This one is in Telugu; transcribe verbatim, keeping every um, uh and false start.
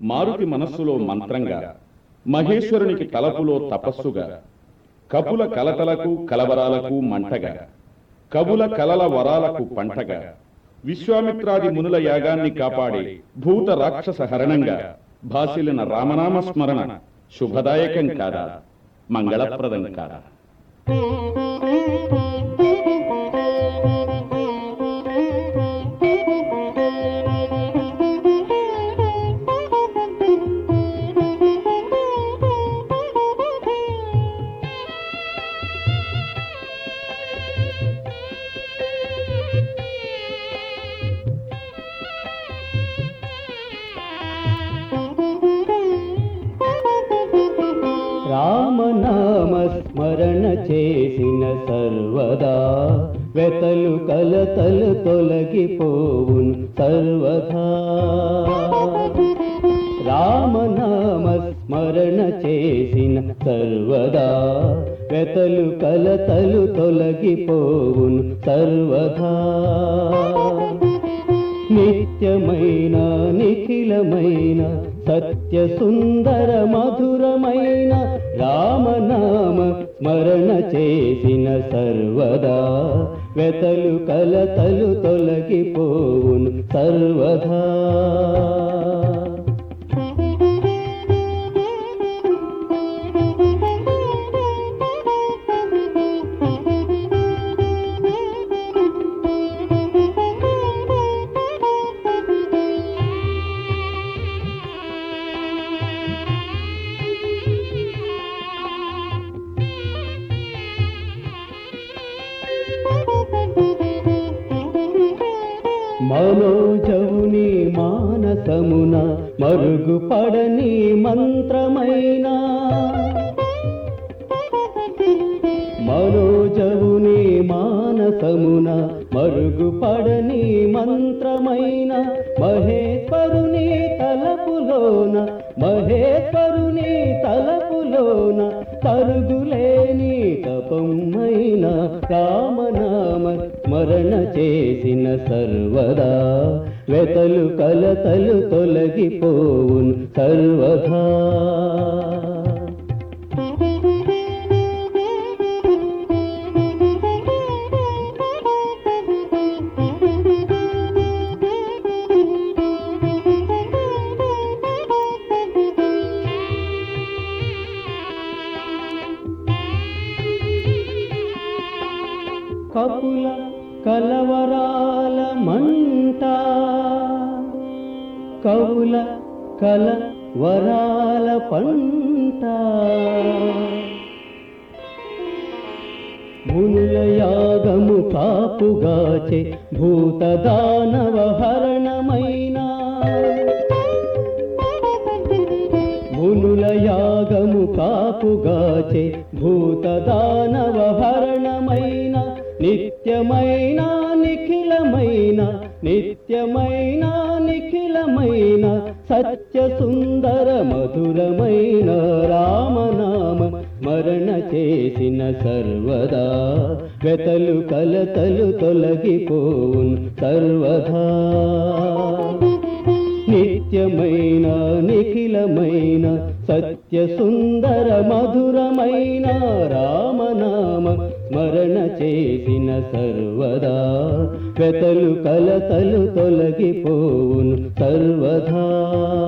మారుతి మనస్సులో మంత్రంగా, మహేశ్వరునికి తలపులో తపస్సుగా, కపుల కలతలకు కలవరాలకు మంటగా, కవుల కలల వరాలకు పంటగా, విశ్వామిత్రాది మునుల యాగాన్ని కాపాడే భూత రాక్షస హరణంగా భాసిలిన రామనామ స్మరణ శుభదాయకం కాదా, మంగళప్రదం కాదా? రామనామ స్మరణ చేసిన సర్వదా వెతలు కలతలు తొలగిపోవును సర్వదా. రామనామ స్మరణ చేసిన సర్వదా వెతలు కలతలు తొలగిపోవును సర్వదా. నిత్యమైన నిఖిలమైన సత్య సుందర మధురమైన రామనామ స్మరణ చేసిన సర్వదా వెతలు కలతలు తొలగిపోవును సర్వదా. మనోజవుని మానసమున మరుగుపడని మంత్రమైన, మనోజవుని మానసమున మరుగుపడని మంత్రమైన మహేశ్వరుని తలపులోన, మహేశ్వరుని తలపులోన తరుగులేని తపమైన రామనామ స్మరణ చేసిన సర్వదా వెతలు కలతలు తొలగిపోవును సర్వదా. కపుల కలవరాల మంట, కవుల కల వరాల పంట, మునుల యాగము కాపుగాచే భూత దానవ హరణమైన, మునుల యాగము కాపుగాచే భూత దానవ హరణమైన నిత్యమైన నిఖిలమైన, నిత్యమైన నిఖిలమైన సత్య సుందర మధురమైన రామనామ స్మరణ చేసిన సర్వదా వెతలు కలతలు తొలగిపోవును సర్వదా. నిత్యమైన నిఖిలమైన సత్య సుందర మధురమైన రామనామ స్మరణ చేసిన సర్వదా వెతలు కలతలు తొలగిపోవును సర్వదా.